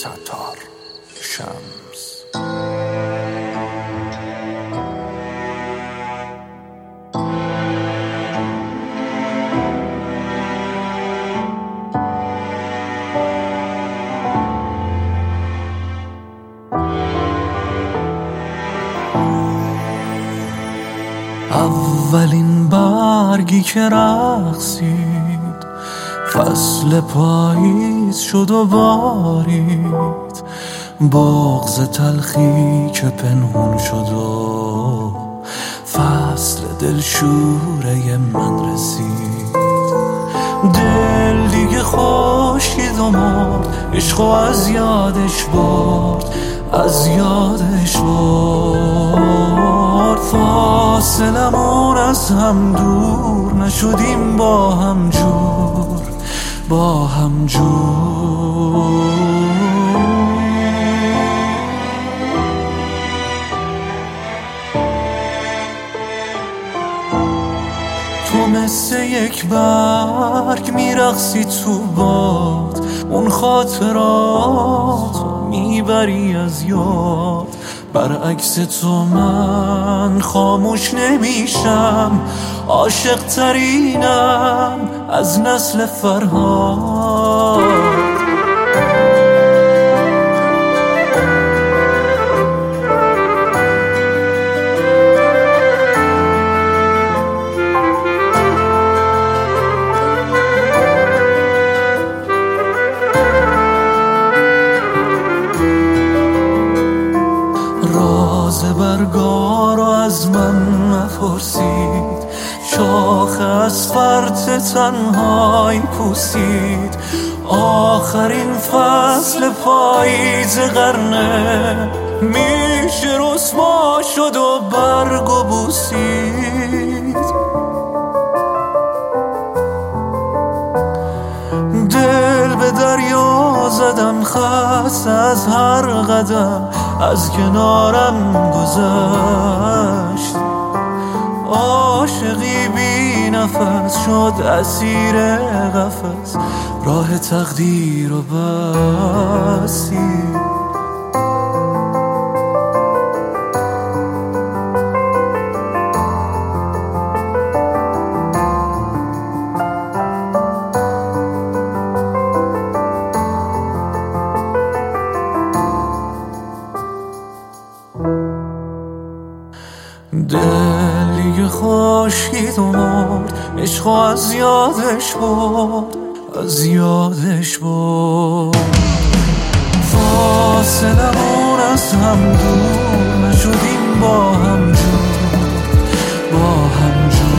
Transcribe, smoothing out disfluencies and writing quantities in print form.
ستار شمس. اولین برگی که رقصید فصل پاییز شد و بارید، بغض تلخی که پنهون شد و فصل دلشوره من رسید. دل دیگه خشکید و مرد، عشقو از یادش برد، از یادش برد. فاصلمون از هم دور نشدیم، با هم جور، با هم جور. تو مثل یک برگ میرقصی تو باد، اون خاطرات میبری از یاد. برعکس تو من خاموش نمیشم، عاشق ترینم از نسل فرهاد. راز برگا رو از من نپرسید، شاخ از فرط تنهایی پوسید. آخرین فصل پاییز قرنه، میشه رسوا شد و برگو بوسید. دل به دریا زدم، خست از هر قدم از کنارم گذشت. عاشقی بی نفس شد اسیر قفس، راه تقدیر رو بستید. دلی خشکید و مرد، عشقو از یادش برد، از یادش برد. فاصلمون از هم دور نشدیم، با هم جور، با هم جور.